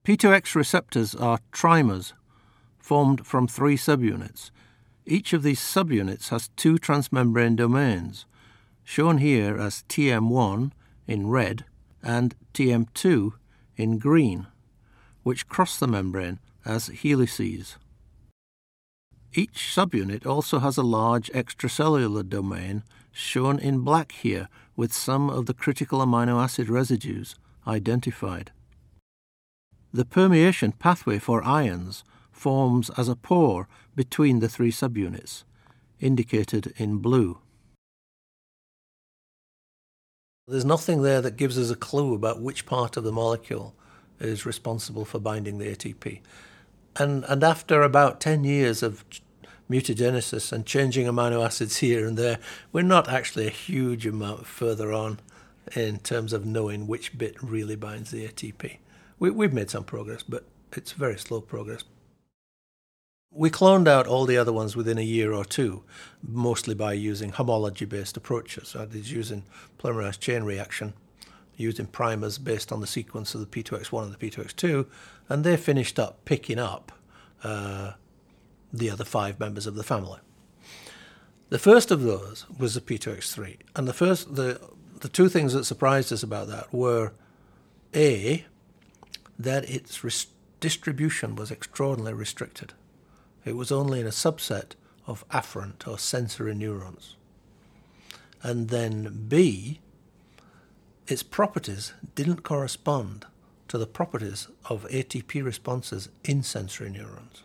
P2X receptors are trimers formed from 3 subunits. Each of these subunits has 2 transmembrane domains, shown here as TM1 in red and TM2 in green, which cross the membrane as helices. Each subunit also has a large extracellular domain, shown in black here, with some of the critical amino acid residues identified. The permeation pathway for ions forms as a pore between the 3 subunits, indicated in blue. There's nothing there that gives us a clue about which part of the molecule is responsible for binding the ATP. And after about 10 years of mutagenesis and changing amino acids here and there, we're not actually a huge amount further on in terms of knowing which bit really binds the ATP. We've made some progress, but it's very slow progress. We cloned out all the other ones within a year or two, mostly by using homology-based approaches. That is, using polymerase chain reaction, using primers based on the sequence of the P2X1 and the P2X2, and they finished up picking up the other 5 members of the family. The first of those was the P2X3, and the 2 things that surprised us about that were, A, that its distribution was extraordinarily restricted. It was only in a subset of afferent or sensory neurons. And then B, its properties didn't correspond to the properties of ATP responses in sensory neurons.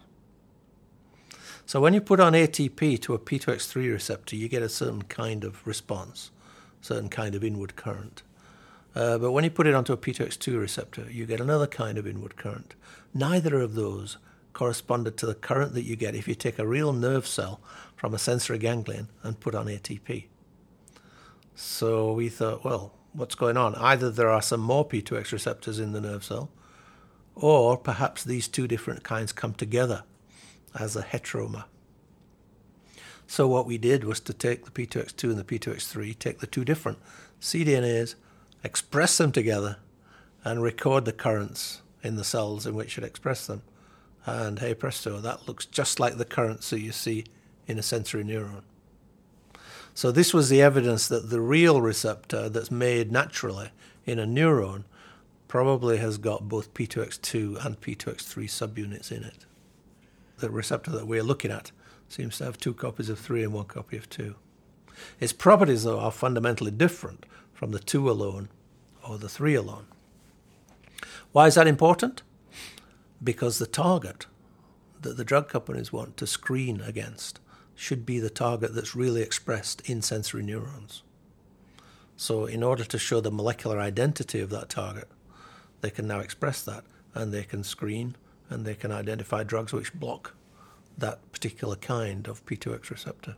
So when you put on ATP to a P2X3 receptor, you get a certain kind of response, certain kind of inward current. But when you put it onto a P2X2 receptor, you get another kind of inward current. Neither of those corresponded to the current that you get if you take a real nerve cell from a sensory ganglion and put on ATP. So we thought, well, what's going on? Either there are some more P2X receptors in the nerve cell, or perhaps these 2 different kinds come together as a heteromer. So what we did was to take the P2X2 and the P2X3, take the 2 different cDNAs, express them together, and record the currents in the cells in which it expressed them. And hey presto, that looks just like the currents that you see in a sensory neuron. So this was the evidence that the real receptor that's made naturally in a neuron probably has got both P2X2 and P2X3 subunits in it. The receptor that we're looking at seems to have 2 copies of 3 and 1 copy of 2. Its properties, though, are fundamentally different from the 2 alone or the 3 alone. Why is that important? Because the target that the drug companies want to screen against should be the target that's really expressed in sensory neurons. So in order to show the molecular identity of that target, they can now express that, and they can screen, and they can identify drugs which block that particular kind of P2X receptor.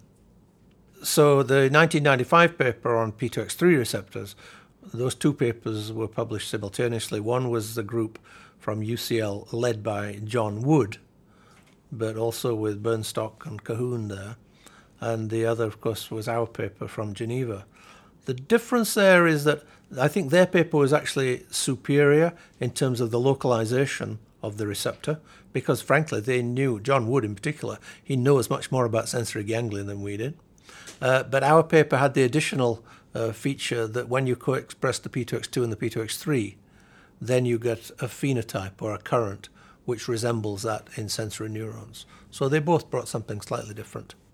So the 1995 paper on P2X3 receptors, those 2 papers were published simultaneously. One was the group from UCL led by John Wood, but also with Bernstock and Cahoon there. And the other, of course, was our paper from Geneva. The difference there is that I think their paper was actually superior in terms of the localization of the receptor, because frankly they knew, John Wood in particular, he knows much more about sensory ganglion than we did. But our paper had the additional feature that when you co-express the P2X2 and the P2X3, then you get a phenotype or a current which resembles that in sensory neurons. So they both brought something slightly different.